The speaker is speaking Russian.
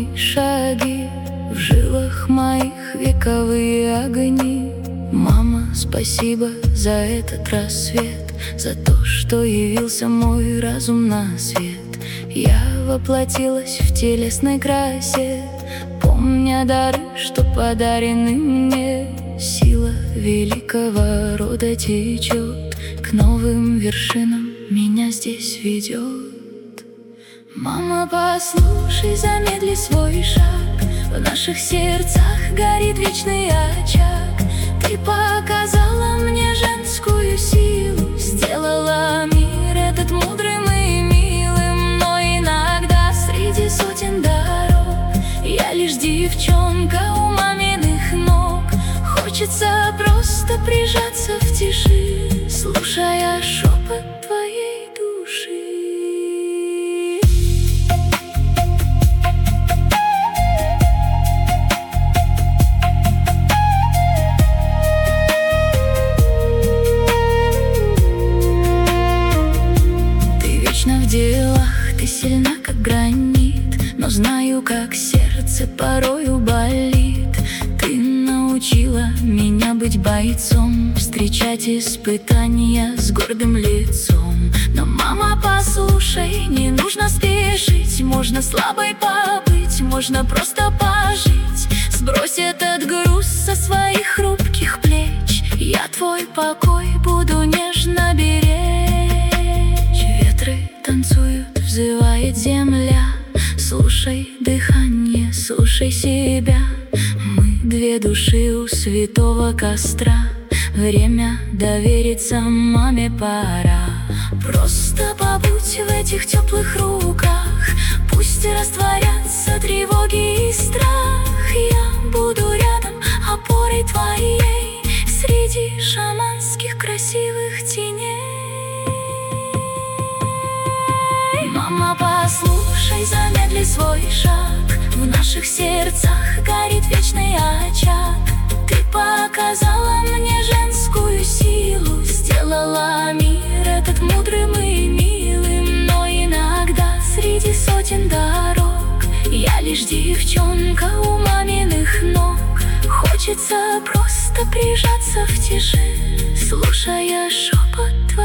мои шаги, в жилах моих вековые огни. Мама, спасибо за этот рассвет, за то, что явился мой разум на свет. Я воплотилась в телесной красе, помня дары, что подарены мне. Сила великого рода течет, к новым вершинам меня здесь ведет. Мама, послушай, замедли свой шаг, в наших сердцах горит вечный очаг. Ты показала мне женскую силу, сделала мир этот мудрым и милым. Но иногда среди сотен дорог я лишь девчонка у маминых ног. Хочется просто прижаться в тиши, слушая шепот твоей души. Ты вечно в делах, ты сильна, как гранит, но знаю, как сердце порою болит. Ты научила меня быть бойцом, встречать испытания с гордым лицом. Но, мама, послушай, не нужно спешить, можно слабой побыть, можно просто пожить. Сбрось этот груз со своих хрупких плеч, я твой покой буду нежно беречь. Ветры танцуют, взывает земля, слушай дыхание, слушай себя. Мы две души у святого костра, время довериться маме пора. Просто побудь в этих теплых руках, пусть растворятся тревоги и страх. Я буду рядом, опорой твоей, среди шаманских красивых теней. Мама, послушай, замедли свой шаг, в наших сердцах горит вечный очаг. Ты показала мне женскую силу, сделала мир этот мудрым и милым. Но иногда среди сотен дорог я лишь девчонка у маминых ног. Хочется просто прижаться в тиши, слушая шепот твой.